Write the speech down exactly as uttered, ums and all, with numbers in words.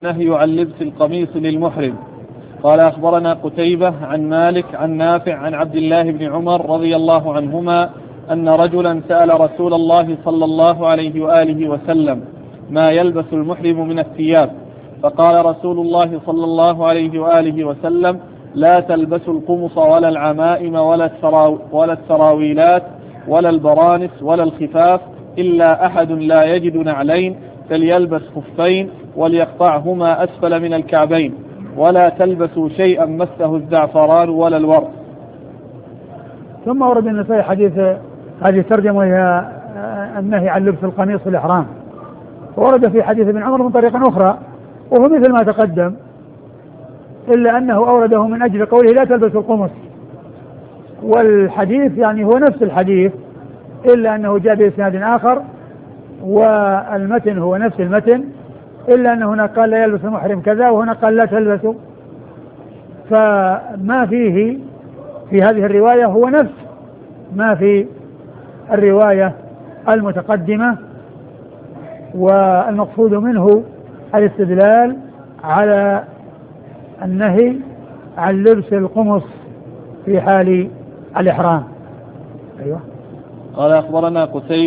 نهي عن لبس القميص للمحرم. قال أخبرنا قتيبة عن مالك عن نافع عن عبد الله بن عمر رضي الله عنهما أن رجلا سأل رسول الله صلى الله عليه وآله وسلم ما يلبس المحرم من الثياب، فقال رسول الله صلى الله عليه وآله وسلم: لا تلبسوا القمص ولا العمائم ولا السراويلات ولا البرانس ولا الخفاف، إلا أحد لا يجد نعلين فليلبس خفين وليقطعهما أسفل من الكعبين، ولا تلبسوا شيئا مسه الزعفران ولا الورد. ثم ورد النسائي حديث هذه الترجمة هي النهي عن لبس القميص في الإحرام، ورد في حديث ابن عمر من طريقة أخرى وهو مثل ما تقدم، إلا أنه أورده من أجل قوله لا تلبسوا القمص، والحديث يعني هو نفس الحديث إلا أنه جاء بإسناد آخر، والمتن هو نفس المتن، إلا أنه هنا قال لا يلبس المحرم كذا وهنا قال لا تلبسوا. فما فيه في هذه الرواية هو نفس ما في الرواية المتقدمة، والمقصود منه الاستدلال على النهي عن لبس القمص في حال الإحرام. أيوة. قال أخبرنا قتيبة